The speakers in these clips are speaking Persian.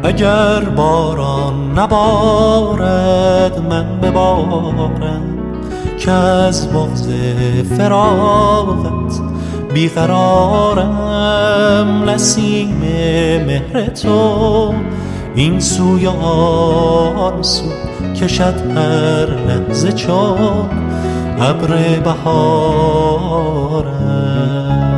اگر باران نبارد من ببارم، که از بغض فراقت بیقرارم. نسیم مهر تو این سوی آن سو کشد هر لحظه چون ابر بهارم.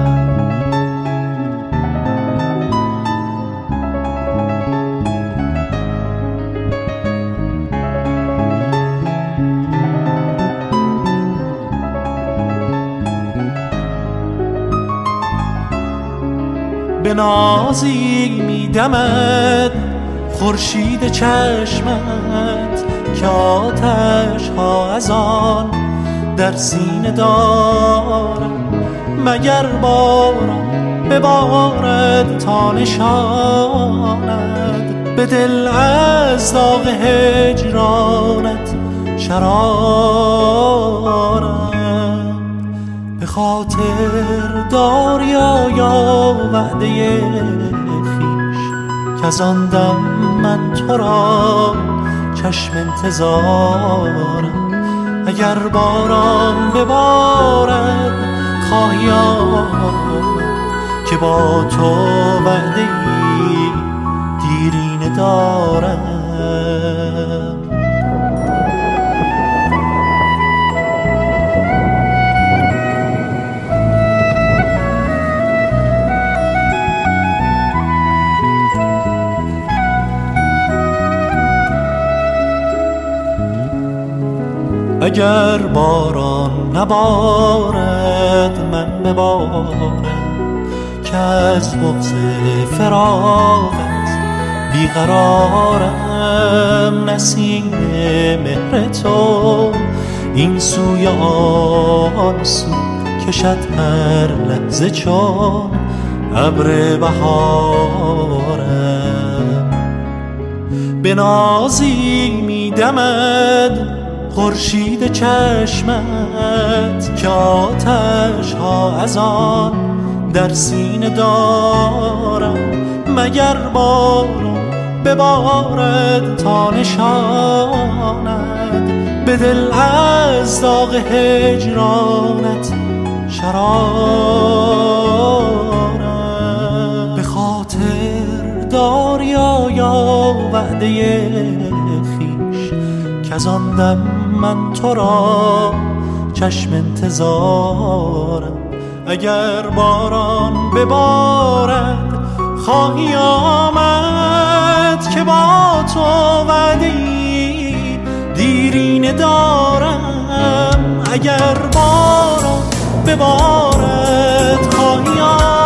به نازی میدمد خورشید چشمت، که آتش ها از آن در سینه دارم. مگر باران ببارد تا نشاند به دل از داغ هجرانت شرارم. به خاطر دار یا وعده خویش، که از آن دم من تو را چشم انتظارم. اگر باران ببارد خواهی آمد، که با تو وعده دیرینه دارم. اگر باران نبارد من ببارم، که از بغض فراقت بیقرارم. نسیم مهر تو این سوی آن سو کشد هر لحظه چون ابر بهارم. به نازی میدمد خورشید چشمت، که آتش ها از آن در سینه دارم. مگر باران ببارد تا نشاند به دل از داغ هجرانت شرارم. به خاطر دار یا وعده خویش، که از آن دم من تو را چشم انتظارم. اگر باران ببارد خواهی آمد، که با تو وعده‌ای دیرینه دارم. اگر باران ببارد خواهی آمد،